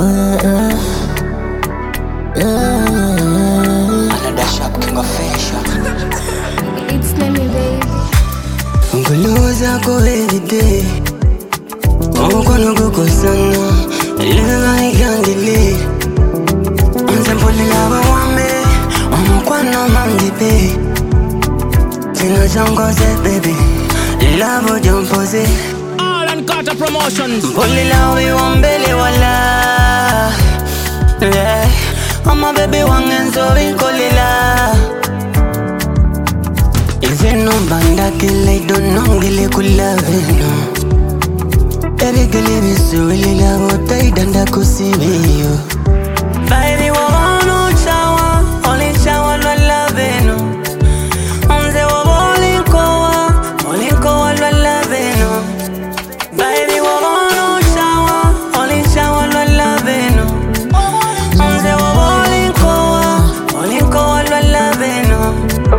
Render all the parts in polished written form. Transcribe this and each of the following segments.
Another shop, king of fashion. It's Nemi, baby. Nguluza ko every day. Omukono gukosana, live I can't delay. Nze mpulira bawambe, omukwano mangipe. Sino chongoze baby, love ojompoze. All and Carter Promotions. Mpulira wiwombele wala. Yeah, my baby wangenzo vinkolila. Izeno banda kile dono ngile kulaveno. Baby kile visuili la vota idanda kusiviyo. Baby wabano chawa, oli chawa lwa laveno. Onze waboli kowa lwa laveno. Baby wabano chawa, oli chawa lwa laveno. Onze waboli kowa lwa laveno.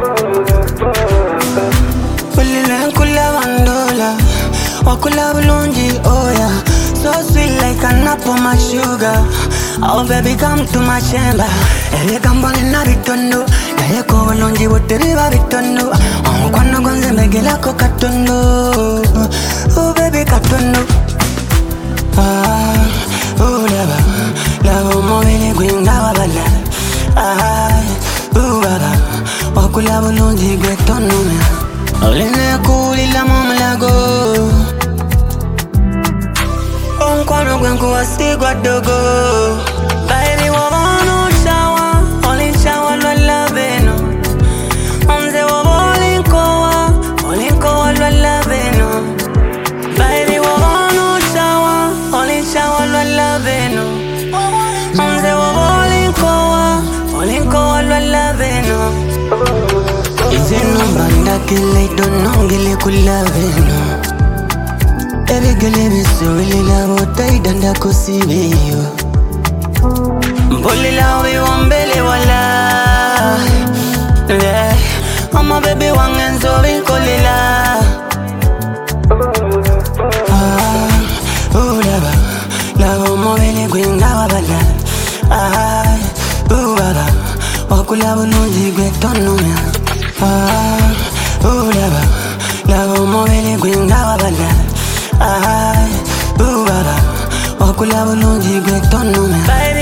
Kula bandola, wakula bulungi, oh yeah. So sweet like an apple, my sugar. Oh baby, come to my chamber. Ele kambale na bitondo, naye ko bulungi butiriba bitondo. Omukwano gonze mbegela ko katondo. Oh baby katondo. Oh lava umubili gwinga wabala. Baba, wakula bulungi gwetono me. Olene kulila mumlago. Onkwano gwenku wasigwa dogo. Baby wabano chawa, oli chawa lwa laveno. Onze waboli kowa lwa laveno. Baby wabano chawa, oli chawa lwa laveno. Onze waboli kowa lwa laveno. Izeno banda kile dono ngile kulaveno. Baby gile visuili la vota idanda kusiviyo. Mpulila wiwombele wala. Yeah, my baby wangenzo vinkolila. Lava umubili gwinga wabala. Baba, wakula bulungi gwetono me. Lava umubili gwinga wabala. Baba, wakula bulungi gwetono me.